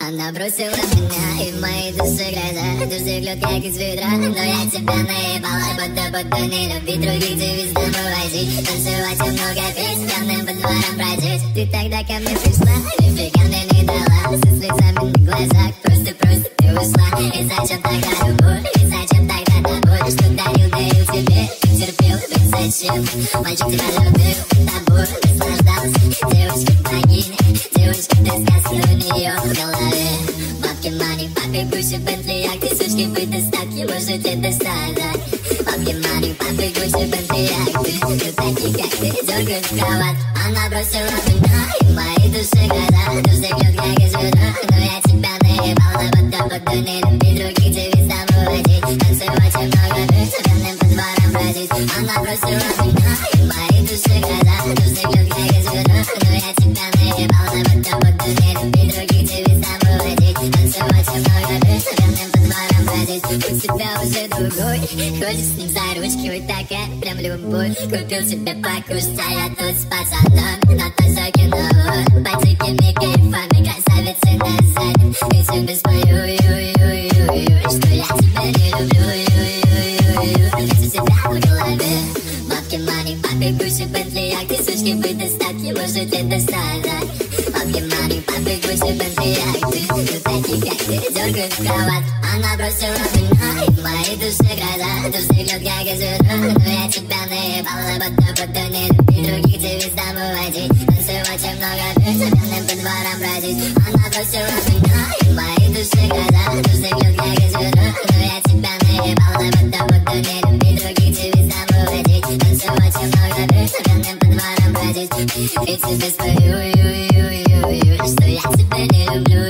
Она бросила меня, и в моей душе гроза. Дождик льет, как из ведра, но я тебя наебала. Будто не любить других, девиз домой возить. Танцевать и много петь, пьяным по дворам бродить. Ты тогда ко мне пришла, нифига мне не дала. Со слезами на глазах, просто ты ушла. И зачем тогда любовь, и зачем тогда тобой? Что дарил тебе, ты терпел, ведь зачем? Мальчик тебя любил, тобой наслаждался. Девочка богиня, девочка ты сказка у нее в голове. Бабки, мани, папе, Гуччи, Бентли, як ты сучки вы достатки можете достать. Бабки, мани, папе, Гуччи, Бентли, як ты такие, как ты, дергают в кровать. Она бросила меня, и в моей душе гроза. Дождик льет, как из ведра, но я тебя наебала. Будто не любить других, девиз домой водить. Танцевать и много пить, пьяным по дворам бродить. Она бросила меня, и в моей душе гроза. Дождик льет, как из ведра, но я тебя наебала. Будто не любить других, девиз домой водить. Танцевать и много пить, пьяным по дворам бродить. У тебя уже другой, ходишь с ним за ручки, вот такая прям любовь. Купил себе покушать, а я тут с пацаном на тусовке новой. Пацики, кайфами, красавицы на заднем. И тебе спою, что я тебя не люблю, хочу себя в голове. Бабки, мани, папе, Гуччи, Бентли, як ты сучки вы достатки можете достать. Бабки, мани, папе, Гуччи, Бентли, як ты такие, как ты, дергают в кровать. Она бросила меня, и в моей душе гроза. Дождик льет, как из ведра, но я тебя наебала. Будто не любить других, девиз домой водить. Танцевать и много пить, пьяным по дворам бродить. Она бросила меня, и в моей душе гроза. Дождик льет, как из ведра, но я тебя наебала. Будто не любить других, девиз домой водить. Танцевать и много пить, пьяным по дворам бродить. И тебе спою, что я тебя не люблю,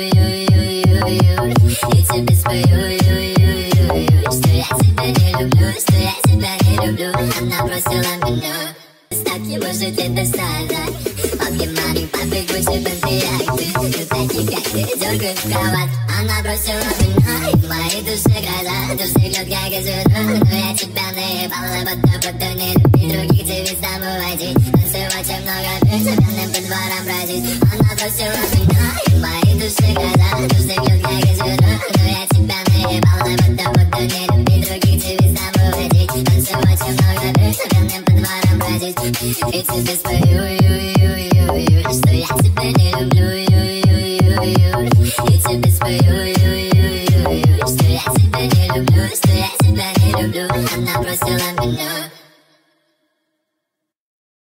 и тебе спою, что я тебя не люблю, что я тебя не люблю. Она бросила меня, остатки можете достать. Бабки, мани, папе, Гуччи, Бентли, як ты такие, как ты, дергают в кровать. Она бросила меня, и в моей душе гроза. Дождик льет, как из ведра, но я тебя наебала. Будто не любить других, девиз домой водить. Танцевать и много пить, пьяным по дворам бродить. Она бросила меня, и в моей душе гроза. Дождик льет, как из ведра, но я тебя наебала. Будто не любить других, девиз домой водить. Танцевать и много пить, пьяным по дворам бродить. И тебе спою,